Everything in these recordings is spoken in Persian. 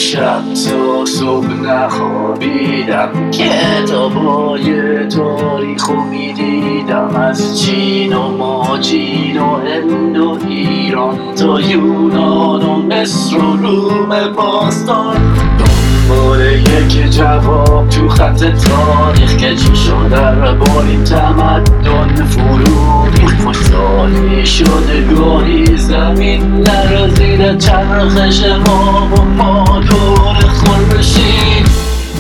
شب تا صبح نخوابیدم، کتابای تاریخ رو میدیدم، از چین و ماچین و هند و ایران تا یونان و مصر و روم باستان، دنبال یک جواب تو خط تاریخ که چی شده با این تمدن فرو ریخت. خوشحالی شده گاهی زمین نرزیده چرخش ما و ما دور خورشید.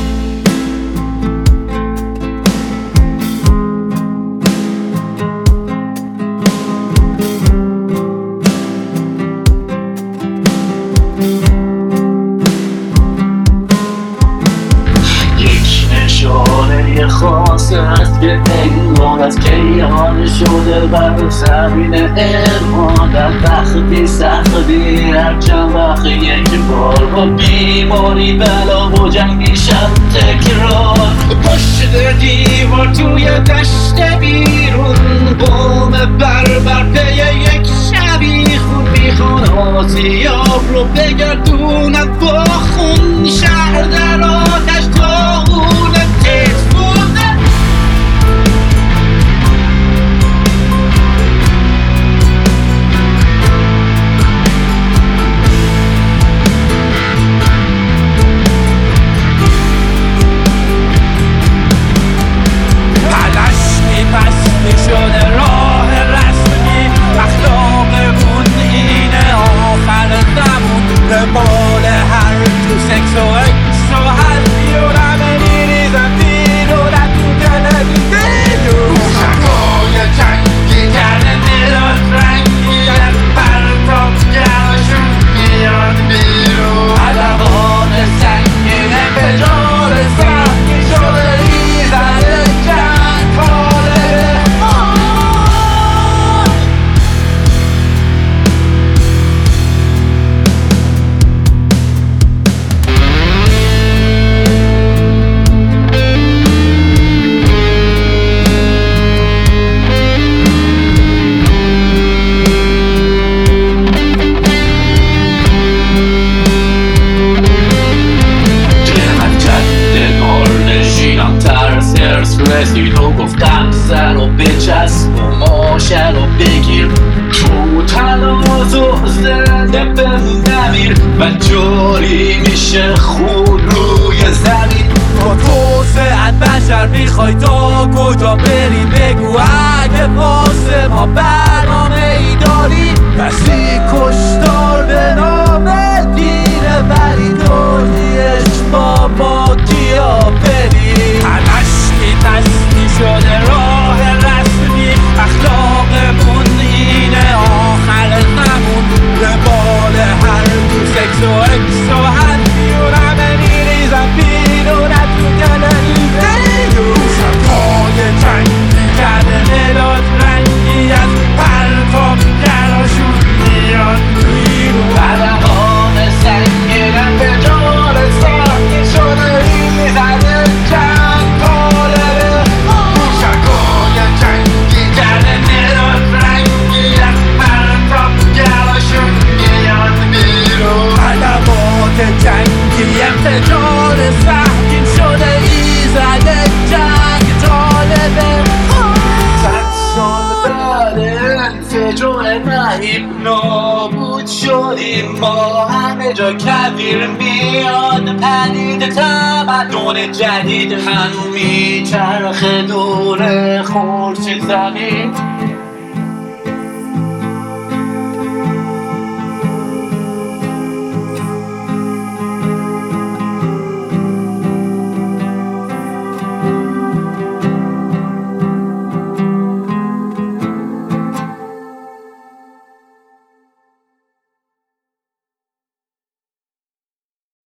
نشانه خاص است که انگار از کیهان شده بر زمین ایمان، در وقتی سختی هر چند وقت یک بار با بیماری بلا و جنگی شب تکرار، پشت دیوار توی دشت بیرون بوم بربر پی یک شبی خون میخوان آسیاب رو بگردوند با خون، شهر در آتش تا رسیدو گفتم سر رو بچسب و ماشه رو بگیر، تو تناز و زنده بمیر و جاری میشه خون روی زمین. با توسعت بشر میخوای تا کجا بری بگو، اگه واسه ما برنامه ای داری، کسی کشتار به نام دینه ولی تویش با ما کیا بری. تستی شده راه رسمی، اخلاقمون اینه آخر زمون، ربال هر تو سکس و اکس و هنفی و رمه میریزم بیرون تو گلری بیرون. شبهای جنگی کرده مداد رنگی از پرتاب گراشون میاد بیرون، قلقان سنگینم به جار ساکی شده ایزده چند پاله، جنگی انفجار سهمگین شده ایزد جنگ طالبه. 100 سال بعد انفجار مهیب نابود شدیم ما، همه جا کویر میاد پدید، تمدن جدید هنو میچرخه دور خورشید زمین.